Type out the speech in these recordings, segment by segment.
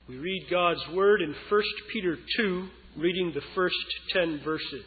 We read God's Word in 1 Peter 2, reading the first 10 verses.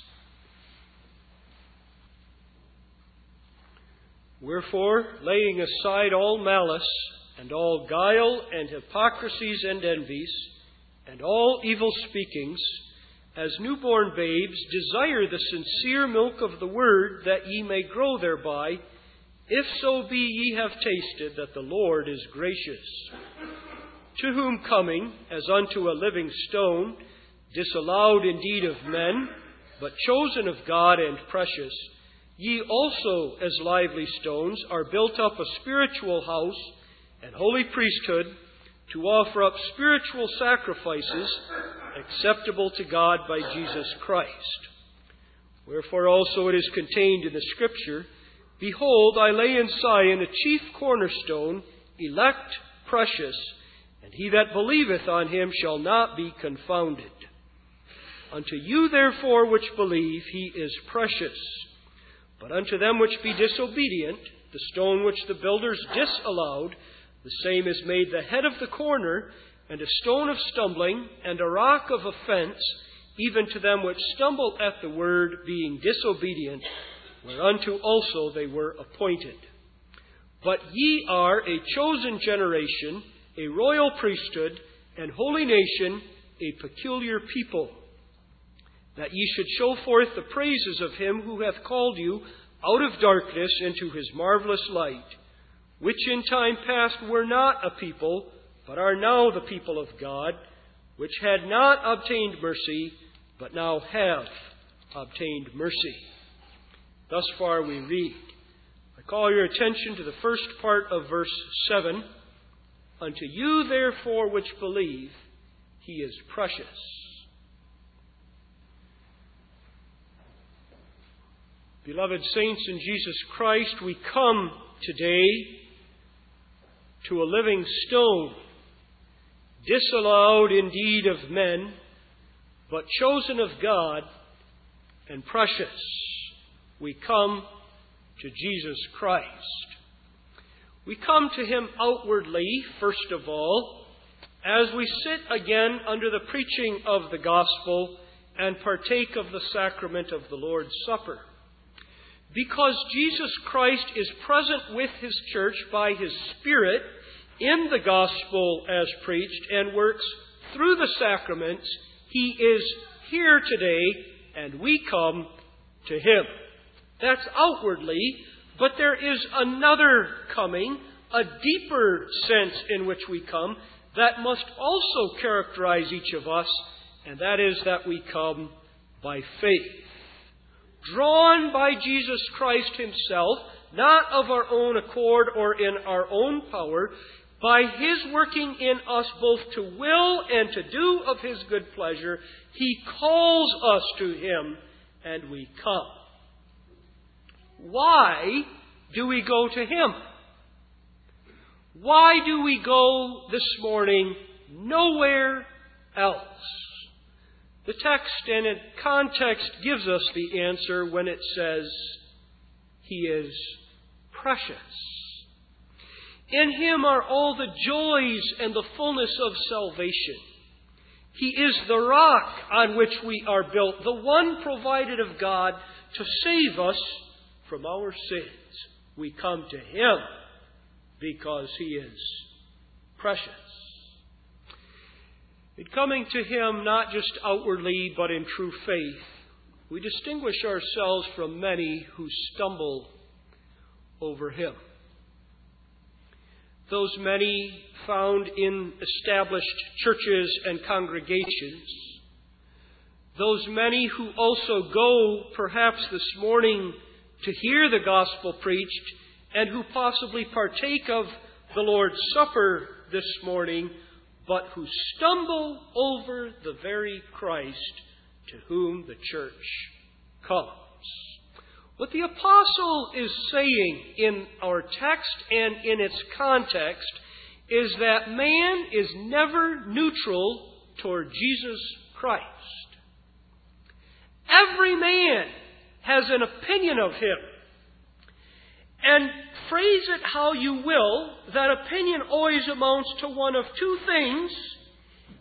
Wherefore, laying aside all malice, and all guile, and hypocrisies, and envies, and all evil speakings, as newborn babes, desire the sincere milk of the Word, that ye may grow thereby, if so be ye have tasted that the Lord is gracious. To whom coming, as unto a living stone, disallowed indeed of men, but chosen of God and precious, ye also, as lively stones, are built up a spiritual house and holy priesthood, to offer up spiritual sacrifices acceptable to God by Jesus Christ. Wherefore also it is contained in the Scripture, Behold, I lay in Sion a chief cornerstone, elect, precious, and he that believeth on him shall not be confounded. Unto you therefore which believe, he is precious. But unto them which be disobedient, the stone which the builders disallowed, the same is made the head of the corner, and a stone of stumbling, and a rock of offense, even to them which stumble at the word, being disobedient, whereunto also they were appointed. But ye are a chosen generation, a royal priesthood, and holy nation, a peculiar people, that ye should show forth the praises of him who hath called you out of darkness into his marvelous light, which in time past were not a people, but are now the people of God, which had not obtained mercy, but now have obtained mercy. Thus far we read. I call your attention to the first part of verse 7. Unto you therefore which believe, he is precious. Beloved saints in Jesus Christ, we come today to a living stone, disallowed indeed of men, but chosen of God and precious. We come to Jesus Christ. We come to him outwardly, first of all, as we sit again under the preaching of the gospel and partake of the sacrament of the Lord's Supper. Because Jesus Christ is present with his church by his Spirit in the gospel as preached and works through the sacraments, he is here today and we come to him. That's outwardly, but there is another coming, a deeper sense in which we come, that must also characterize each of us, and that is that we come by faith. Drawn by Jesus Christ himself, not of our own accord or in our own power, by his working in us both to will and to do of his good pleasure, he calls us to him, and we come. Why do we go to him? Why do we go this morning nowhere else? The text and its context gives us the answer when it says, he is precious. In him are all the joys and the fullness of salvation. He is the rock on which we are built, the one provided of God to save us from our sins. We come to him because he is precious. In coming to him, not just outwardly, but in true faith, we distinguish ourselves from many who stumble over him. Those many found in established churches and congregations. Those many who also go, perhaps this morning, to hear the gospel preached, and who possibly partake of the Lord's Supper this morning, but who stumble over the very Christ to whom the church comes. What the apostle is saying in our text and in its context is that man is never neutral toward Jesus Christ. Every man has an opinion of him. And phrase it how you will, that opinion always amounts to one of two things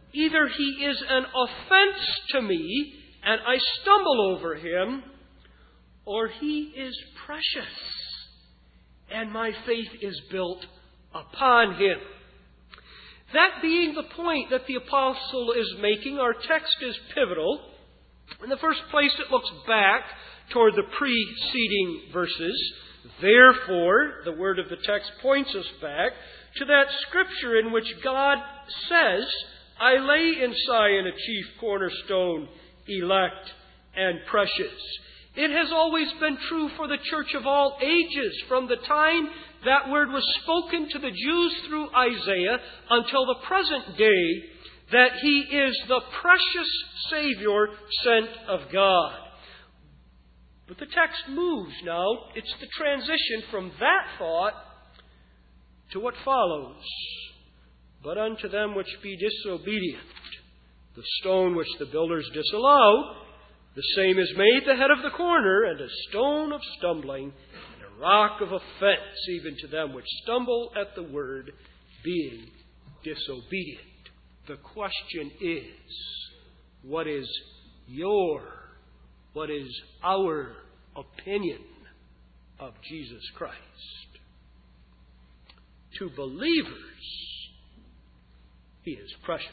either he is an offense to me and I stumble over him, or he is precious and my faith is built upon him. That being the point that the apostle is making, our text is pivotal. In the first place, it looks back toward the preceding verses. Therefore, the word of the text points us back to that scripture in which God says, I lay in Zion a chief cornerstone, elect and precious. It has always been true for the church of all ages, from the time that word was spoken to the Jews through Isaiah until the present day, that he is the precious Savior sent of God. But the text moves now. It's the transition from that thought to what follows. But unto them which be disobedient, the stone which the builders disallowed, the same is made the head of the corner, and a stone of stumbling, and a rock of offense, even to them which stumble at the word, being disobedient. The question is, what is our opinion of Jesus Christ? To believers, he is precious.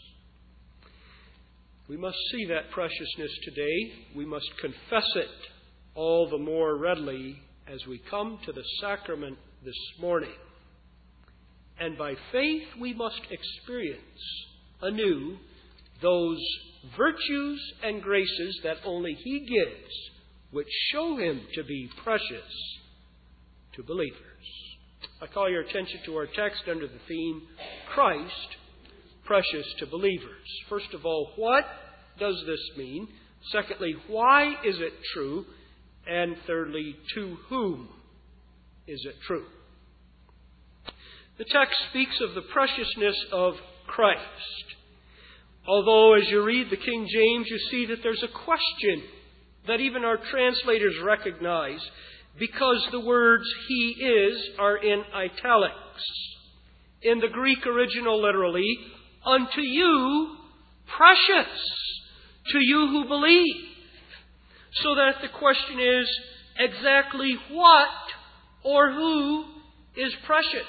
We must see that preciousness today. We must confess it all the more readily as we come to the sacrament this morning. And by faith we must experience anew those virtues and graces that only he gives, which show him to be precious to believers. I call your attention to our text under the theme, Christ, precious to believers. First of all, what does this mean? Secondly, why is it true? And thirdly, to whom is it true? The text speaks of the preciousness of Christ. Although as you read the King James, you see that there's a question that even our translators recognize, because the words he is are in italics. In the Greek original, literally, unto you, precious, to you who believe. So that the question is, exactly what or who is precious?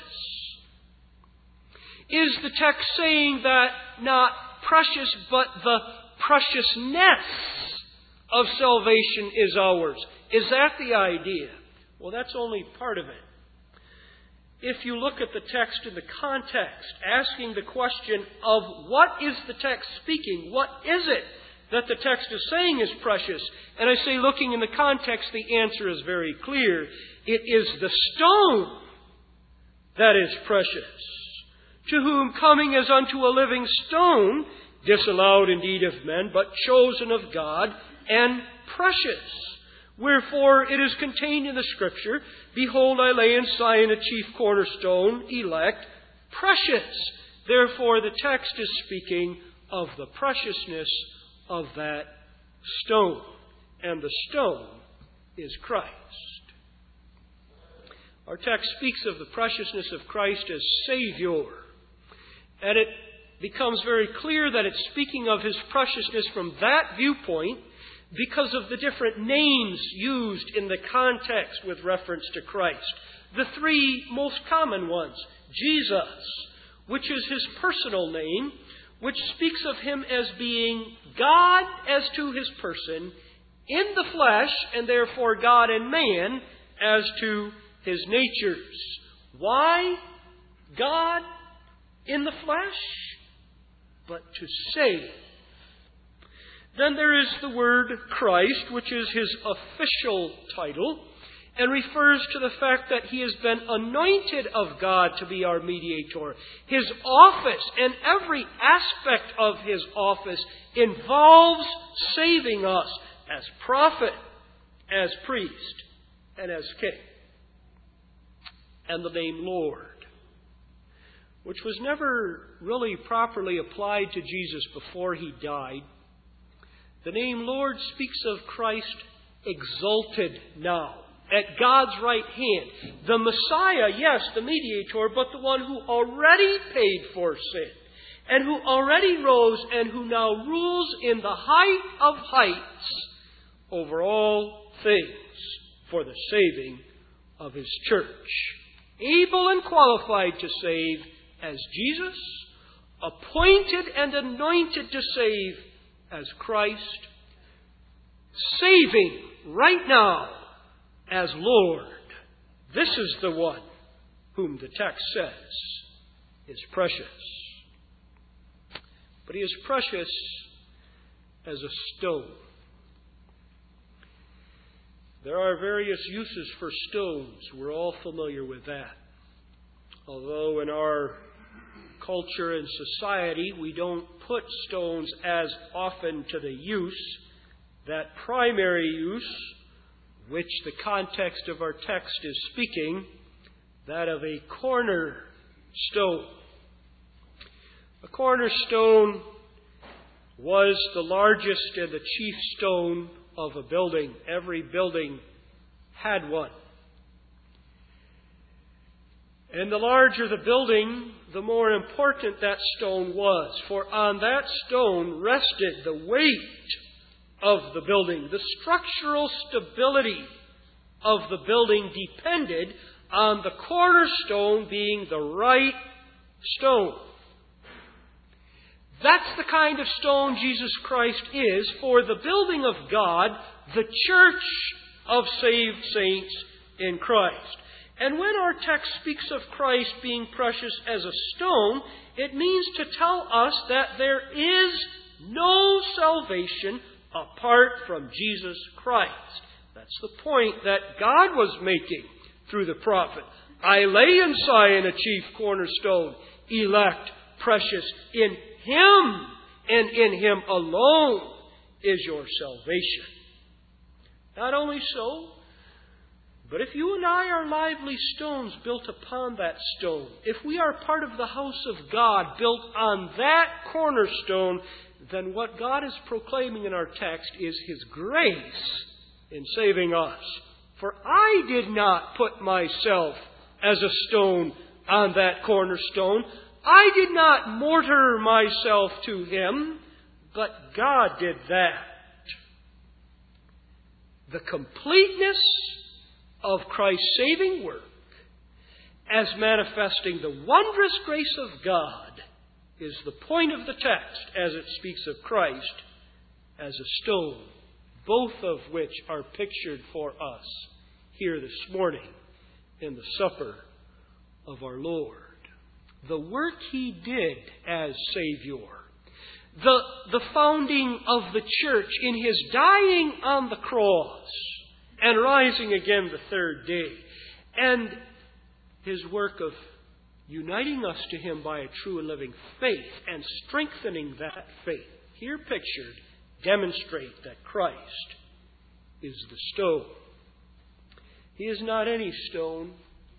Is the text saying that not precious, but the preciousness of salvation is ours? Is that the idea? Well, that's only part of it. If you look at the text in the context, asking the question of what is the text speaking? What is it that the text is saying is precious? And I say, looking in the context, the answer is very clear. It is the stone that is precious, to whom coming as unto a living stone, disallowed indeed of men, but chosen of God, and precious. Wherefore it is contained in the Scripture, behold, I lay in Zion a chief cornerstone, elect, precious. Therefore the text is speaking of the preciousness of that stone. And the stone is Christ. Our text speaks of the preciousness of Christ as Savior. And it becomes very clear that it's speaking of his preciousness from that viewpoint because of the different names used in the context with reference to Christ. The three most common ones. Jesus, which is his personal name, which speaks of him as being God as to his person, in the flesh, and therefore God and man as to his natures. Why God in the flesh? But to save. Then there is the word Christ, which is his official title, and refers to the fact that he has been anointed of God to be our mediator. His office and every aspect of his office involves saving us as prophet, as priest, and as king. And the name Lord, which was never really properly applied to Jesus before he died. The name Lord speaks of Christ exalted now, at God's right hand. The Messiah, yes, the mediator, but the one who already paid for sin. and who already rose and who now rules in the height of heights over all things for the saving of His church. Able and qualified to save as Jesus, appointed and anointed to save as Christ, saving right now as Lord. This is the one whom the text says is precious. But He is precious as a stone. There are various uses for stones. We're all familiar with that. Although in our culture and society we don't put stones as often to the use, that primary use, which the context of our text is speaking, that of a cornerstone. A cornerstone was the largest and the chief stone of a building. Every building had one. And the larger the building, the more important that stone was. For on that stone rested the weight of the building. The structural stability of the building depended on the cornerstone being the right stone. That's the kind of stone Jesus Christ is for the building of God, the church of saved saints in Christ. And when our text speaks of Christ being precious as a stone, it means to tell us that there is no salvation apart from Jesus Christ. That's the point that God was making through the prophet. I lay in Zion a chief cornerstone, elect, precious. In Him and in Him alone is your salvation. Not only so, but if you and I are lively stones built upon that stone, if we are part of the house of God built on that cornerstone, then what God is proclaiming in our text is His grace in saving us. For I did not put myself as a stone on that cornerstone. I did not mortar myself to Him, but God did that. The completeness of Christ's saving work as manifesting the wondrous grace of God is the point of the text as it speaks of Christ as a stone, both of which are pictured for us here this morning in the supper of our Lord. The work He did as Savior, the founding of the church in His dying on the cross and rising again the third day, and His work of uniting us to Him by a true and living faith and strengthening that faith, here pictured, demonstrate that Christ is the stone. He is not any stone.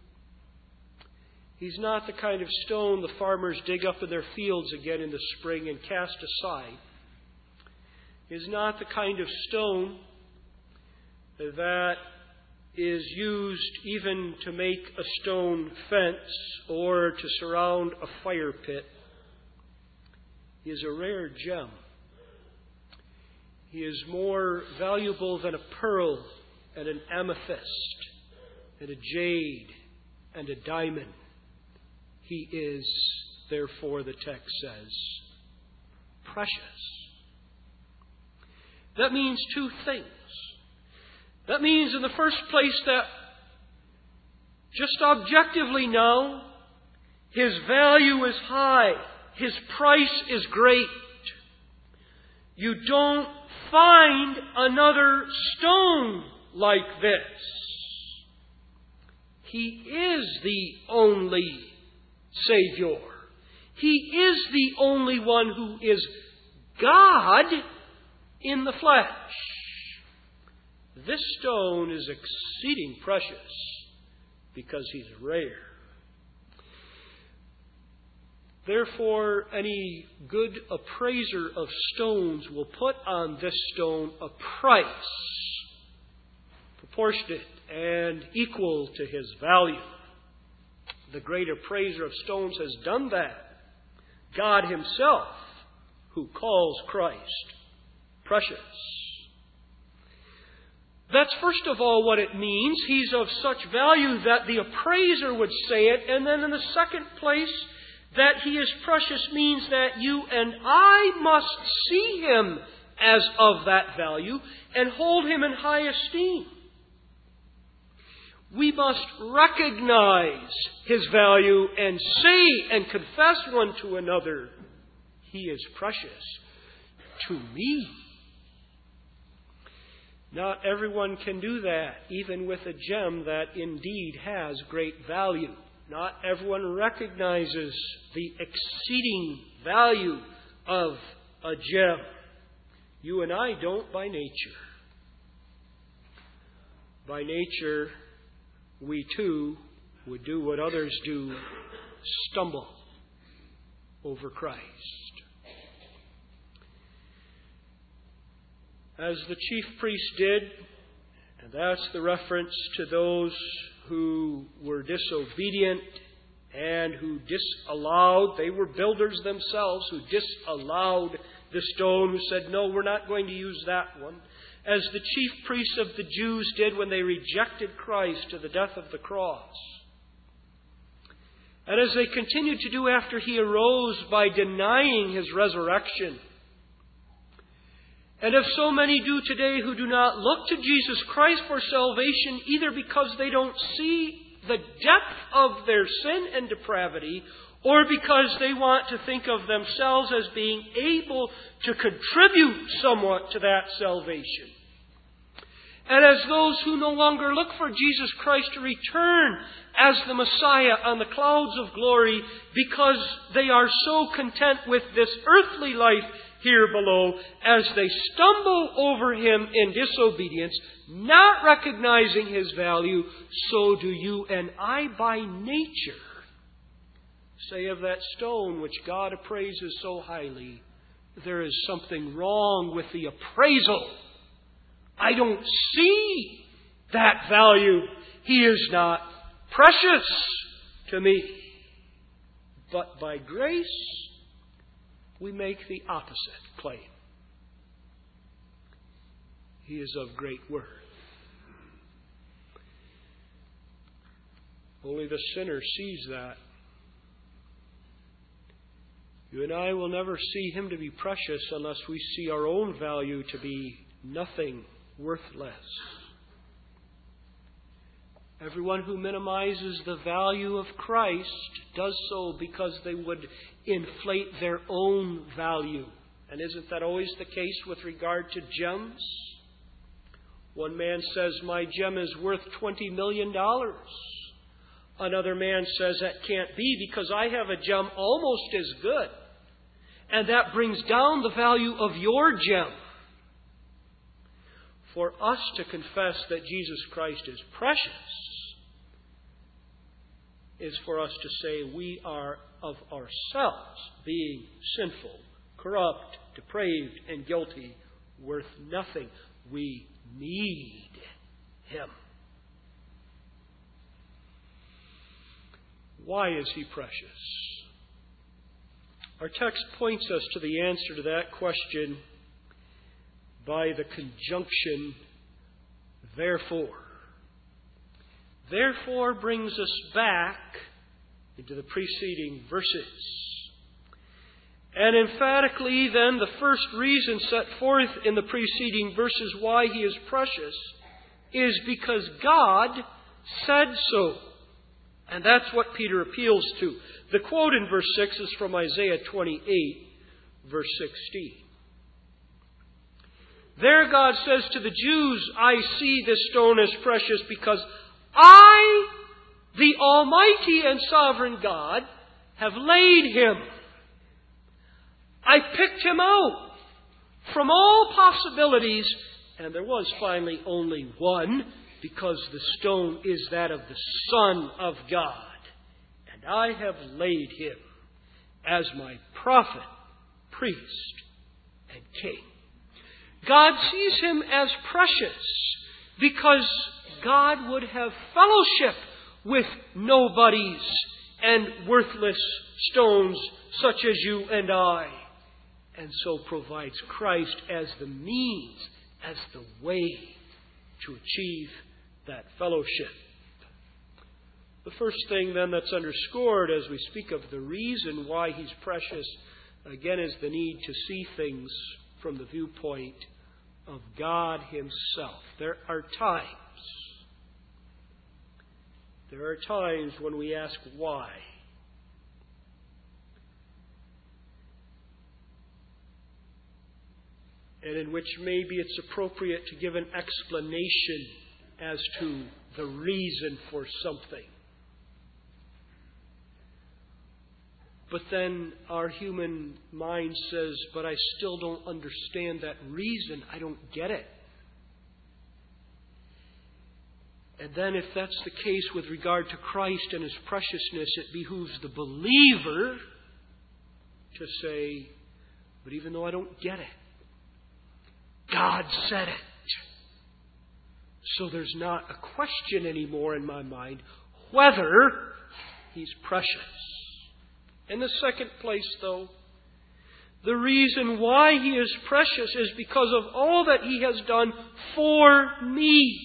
He's not the kind of stone the farmers dig up in their fields again in the spring and cast aside. He's not the kind of stone that is used even to make a stone fence or to surround a fire pit. He is a rare gem. He is more valuable than a pearl and an amethyst and a jade and a diamond. He is, therefore, the text says, precious. That means two things. That means, in the first place, that just objectively now, His value is high. His price is great. You don't find another stone like this. He is the only Savior. He is the only one who is God in the flesh. This stone is exceeding precious because He's rare. Therefore, any good appraiser of stones will put on this stone a price proportionate and equal to his value. The great appraiser of stones has done that. God Himself who calls Christ precious. That's first of all what it means. He's of such value that the appraiser would say it. And then in the second place, that He is precious means that you and I must see Him as of that value and hold Him in high esteem. We must recognize His value and say and confess one to another, He is precious to me. Not everyone can do that, even with a gem that indeed has great value. Not everyone recognizes the exceeding value of a gem. You and I don't by nature. By nature, we too would do what others do, stumble over Christ. As the chief priest did, and that's the reference to those who were disobedient and who disallowed, they were builders themselves, who disallowed the stone, who said, no, we're not going to use that one. As the chief priests of the Jews did when they rejected Christ to the death of the cross. And as they continued to do after He arose by denying His resurrection. And if so many do today who do not look to Jesus Christ for salvation, either because they don't see the depth of their sin and depravity, or because they want to think of themselves as being able to contribute somewhat to that salvation. And as those who no longer look for Jesus Christ to return as the Messiah on the clouds of glory because they are so content with this earthly life here below, as they stumble over Him in disobedience, not recognizing His value, so do you and I by nature say of that stone which God appraises so highly, there is something wrong with the appraisal. I don't see that value. He is not precious to me. But by grace, we make the opposite claim. He is of great worth. Only the sinner sees that. You and I will never see Him to be precious unless we see our own value to be nothing, worthless. Everyone who minimizes the value of Christ does so because they would inflate their own value. And isn't that always the case with regard to gems? One man says, my gem is worth $20 million. Another man says, that can't be because I have a gem almost as good. And that brings down the value of your gem. For us to confess that Jesus Christ is precious is for us to say we are of ourselves, being sinful, corrupt, depraved, and guilty, worth nothing. We need Him. Why is He precious? Our text points us to the answer to that question by the conjunction, therefore. Therefore brings us back into the preceding verses. And emphatically, then, the first reason set forth in the preceding verses why He is precious is because God said so. And that's what Peter appeals to. The quote in verse 6 is from Isaiah 28, verse 16. There God says to the Jews, I see this stone as precious because I, the Almighty and Sovereign God, have laid Him. I picked Him out from all possibilities, and there was finally only one, because the stone is that of the Son of God. And I have laid Him as my prophet, priest, and king. God sees Him as precious because God would have fellowship with nobodies and worthless stones such as you and I, and so provides Christ as the means, as the way to achieve that fellowship. The first thing then that's underscored as we speak of the reason why He's precious, again, is the need to see things from the viewpoint of God Himself. There are times when we ask why. And in which maybe it's appropriate to give an explanation as to the reason for something. But then our human mind says, but I still don't understand that reason. I don't get it. And then if that's the case with regard to Christ and His preciousness, it behooves the believer to say, but even though I don't get it, God said it. So there's not a question anymore in my mind whether He's precious. In the second place, though, the reason why He is precious is because of all that He has done for me.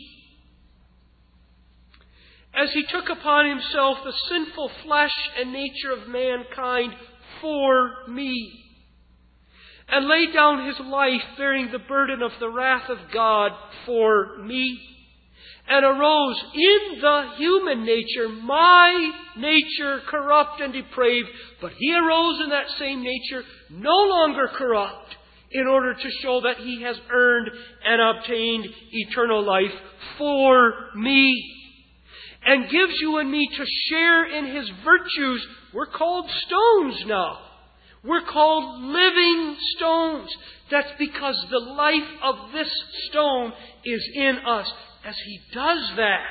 As He took upon Himself the sinful flesh and nature of mankind for me, and laid down His life bearing the burden of the wrath of God for me, and arose in the human nature, my nature corrupt and depraved, but He arose in that same nature, no longer corrupt, in order to show that He has earned and obtained eternal life for me, and gives you and me to share in His virtues. We're called stones now. We're called living stones. That's because the life of this stone is in us. As He does that,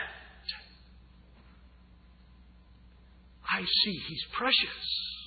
I see He's precious.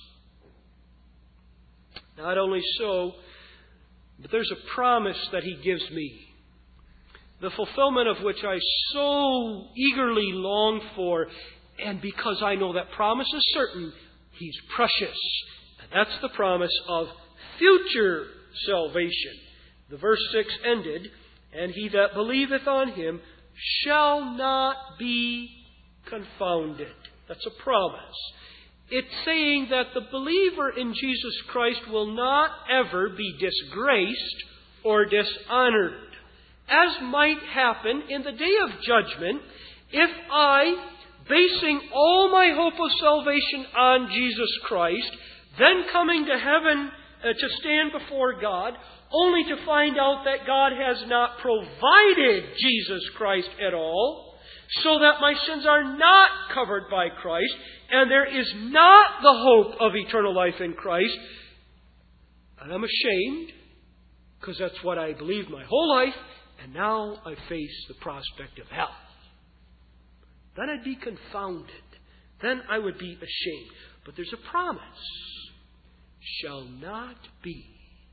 Not only so, but there's a promise that He gives me, the fulfillment of which I so eagerly long for, and because I know that promise is certain, He's precious. And that's the promise of future salvation. The verse 6 ended, and he that believeth on Him shall not be confounded. That's a promise. It's saying that the believer in Jesus Christ will not ever be disgraced or dishonored, as might happen in the day of judgment if I, basing all my hope of salvation on Jesus Christ, then coming to heaven to stand before God, only to find out that God has not provided Jesus Christ at all, so that my sins are not covered by Christ, and there is not the hope of eternal life in Christ. And I'm ashamed, because that's what I believed my whole life, and now I face the prospect of hell. Then I'd be confounded. Then I would be ashamed. But there's a promise. Shall not be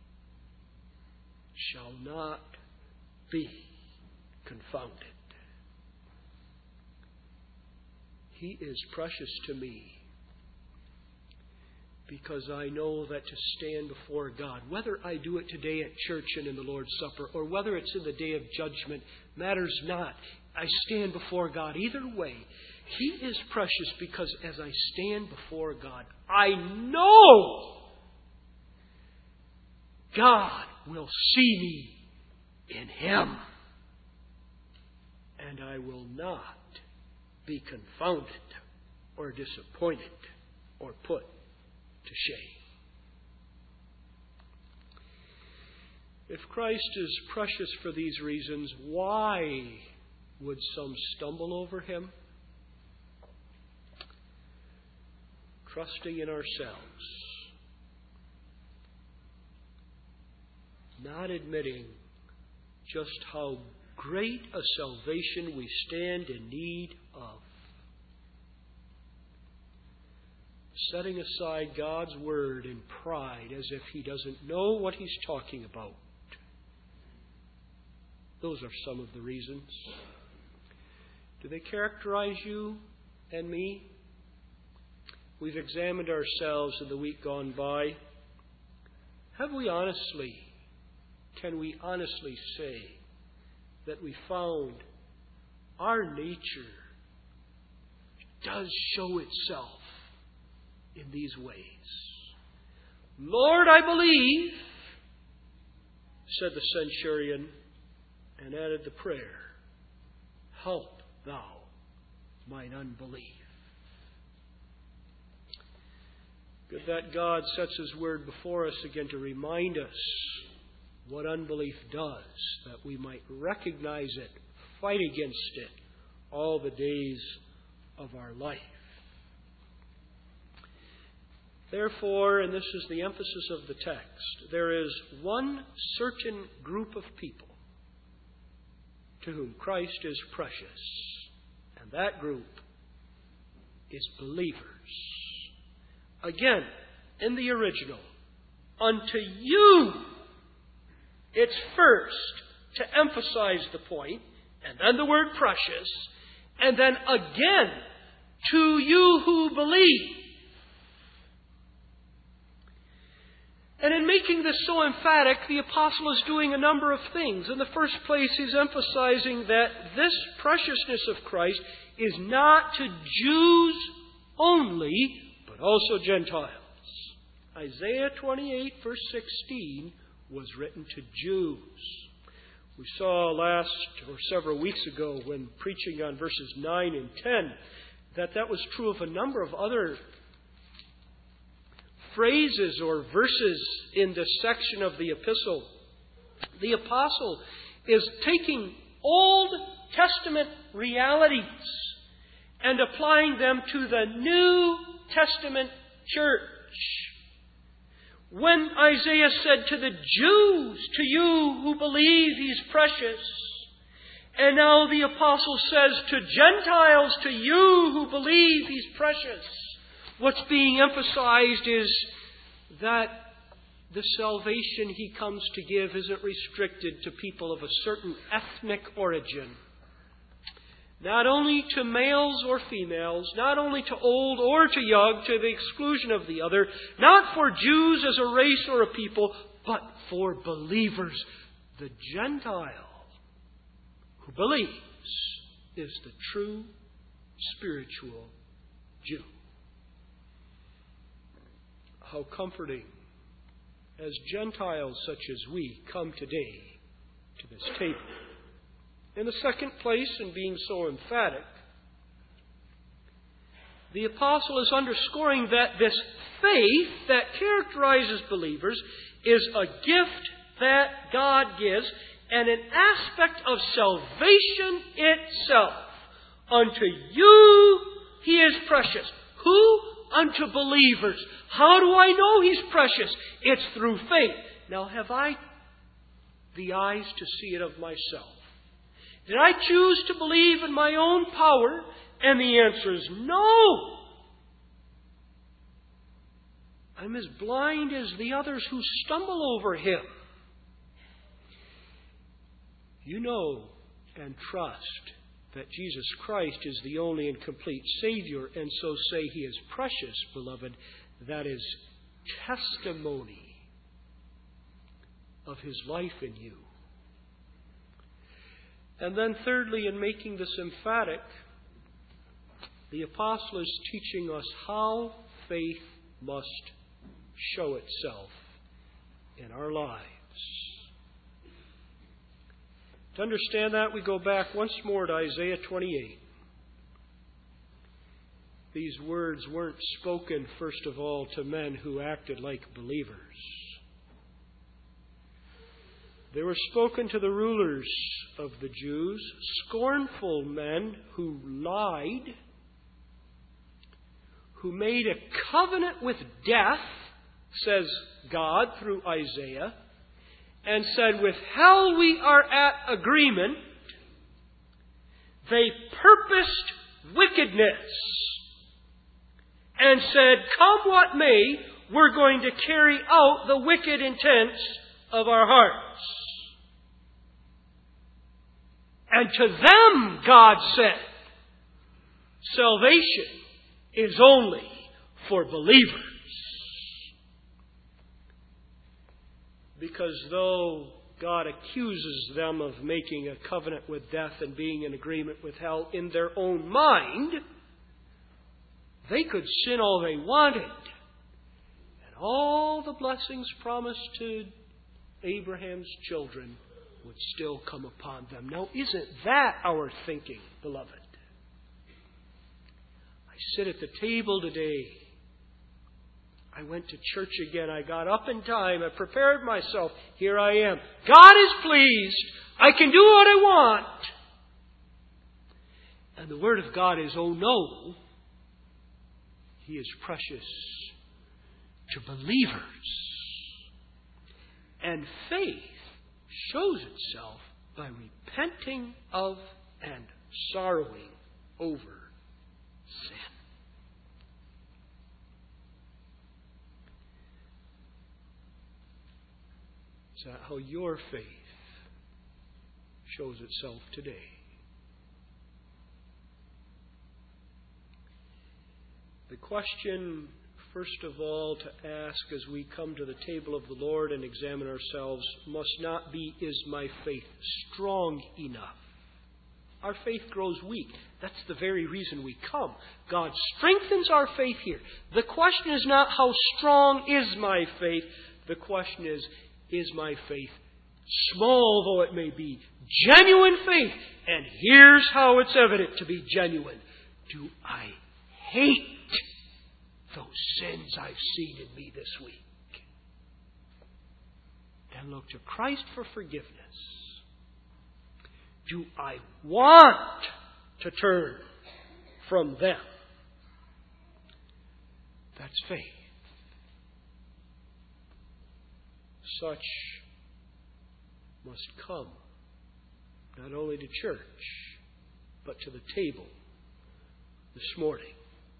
confounded. He is precious to me because I know that to stand before God, whether I do it today at church and in the Lord's Supper, or whether it's in the day of judgment, matters not. I stand before God either way. He is precious because as I stand before God, I know God will see me in Him. And I will not be confounded or disappointed or put to shame. If Christ is precious for these reasons, why would some stumble over Him? Trusting in ourselves, not admitting just how great a salvation we stand in need of. Setting aside God's Word in pride as if He doesn't know what He's talking about. Those are some of the reasons. Do they characterize you and me? we've examined ourselves in the week gone by, can we honestly say that we found our nature does show itself in these ways? Lord, I believe, said the centurion, and added the prayer, help thou mine unbelief. Good that God sets His Word before us again to remind us what unbelief does, that we might recognize it, fight against it all the days of our life. Therefore, and this is the emphasis of the text, there is one certain group of people to whom Christ is precious, and that group is believers. Again, in the original, unto you, it's first to emphasize the point, and then the word precious, and then again, to you who believe. And in making this so emphatic, the apostle is doing a number of things. In the first place, he's emphasizing that this preciousness of Christ is not to Jews only, but also Gentiles. Isaiah 28, verse 16, was written to Jews. We saw several weeks ago when preaching on verses 9 and 10 that was true of a number of other phrases or verses in this section of the epistle. The apostle is taking Old Testament realities and applying them to the New Testament church. When Isaiah said to the Jews, to you who believe He's precious, and now the apostle says to Gentiles, to you who believe He's precious, what's being emphasized is that the salvation He comes to give isn't restricted to people of a certain ethnic origin. Not only to males or females, not only to old or to young, to the exclusion of the other, not for Jews as a race or a people, but for believers. The Gentile who believes is the true spiritual Jew. How comforting as Gentiles such as we come today to this table. In the second place, in being so emphatic, the apostle is underscoring that this faith that characterizes believers is a gift that God gives and an aspect of salvation itself. Unto you He is precious. Who? Unto believers. How do I know He's precious? It's through faith. Now, have I the eyes to see it of myself? Did I choose to believe in my own power? And the answer is no. I'm as blind as the others who stumble over Him. You know and trust that Jesus Christ is the only and complete Savior, and so say He is precious, beloved. That is testimony of His life in you. And then thirdly, in making this emphatic, the apostle is teaching us how faith must show itself in our lives. To understand that, we go back once more to Isaiah 28. These words weren't spoken, first of all, to men who acted like believers. They were spoken to the rulers of the Jews, scornful men who lied, who made a covenant with death, says God through Isaiah, and said, with hell we are at agreement. They purposed wickedness and said, come what may, we're going to carry out the wicked intents of our hearts. And to them, God said, salvation is only for believers. Because though God accuses them of making a covenant with death and being in agreement with hell in their own mind, they could sin all they wanted. And all the blessings promised to Abraham's children would still come upon them. Now, isn't that our thinking, beloved? I sit at the table today. I went to church again. I got up in time. I prepared myself. Here I am. God is pleased. I can do what I want. And the Word of God is, oh no, He is precious to believers. And faith shows itself by repenting of and sorrowing over sin. Is that how your faith shows itself today? The question, first of all, to ask as we come to the table of the Lord and examine ourselves must not be, is my faith strong enough? Our faith grows weak. That's the very reason we come. God strengthens our faith here. The question is not how strong is my faith. The question is my faith, small though it may be, genuine faith? And here's how it's evident to be genuine. Do I hate those sins I've seen in me this week? Then look to Christ for forgiveness. Do I want to turn from them? That's faith. Such must come not only to church, but to the table this morning.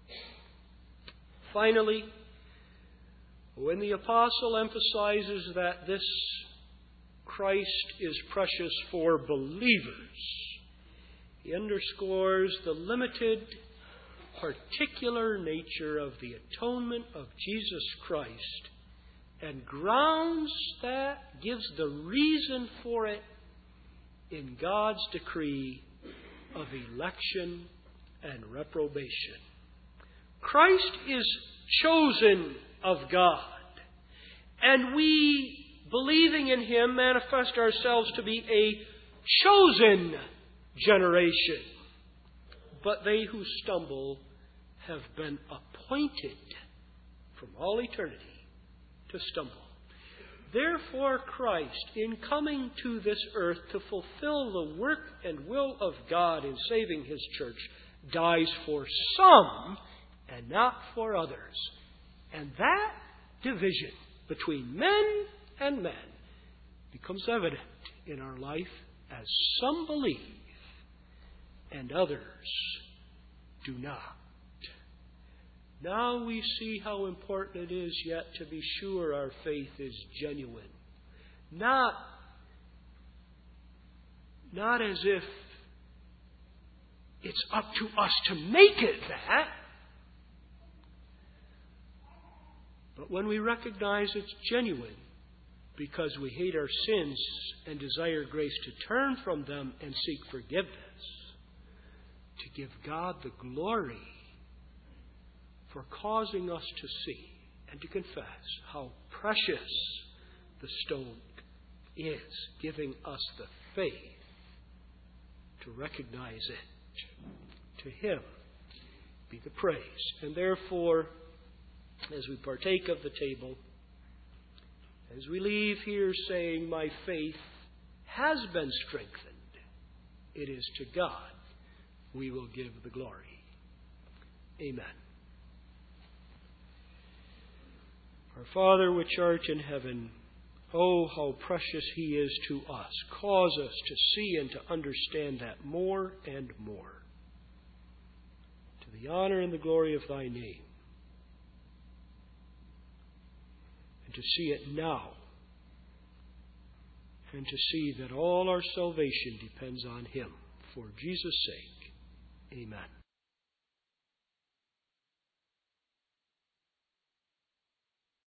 Finally, when the apostle emphasizes that this Christ is precious for believers, he underscores the limited, particular nature of the atonement of Jesus Christ and grounds that, gives the reason for it in God's decree of election and reprobation. Christ is chosen of God, and we, believing in Him, manifest ourselves to be a chosen generation. But they who stumble have been appointed from all eternity to stumble. Therefore Christ, in coming to this earth to fulfill the work and will of God in saving His church, dies for some and not for others. And that division between men and men becomes evident in our life as some believe and others do not. Now we see how important it is yet to be sure our faith is genuine. Not as if it's up to us to make it that, but when we recognize it's genuine because we hate our sins and desire grace to turn from them and seek forgiveness, to give God the glory for causing us to see and to confess how precious the stone is, giving us the faith to recognize it. To Him be the praise. And therefore, as we partake of the table, as we leave here saying, my faith has been strengthened, it is to God we will give the glory. Amen. Our Father which art in heaven, oh, how precious He is to us. Cause us to see and to understand that more and more. To the honor and the glory of Thy name. And to see it now. And to see that all our salvation depends on Him. For Jesus' sake, amen.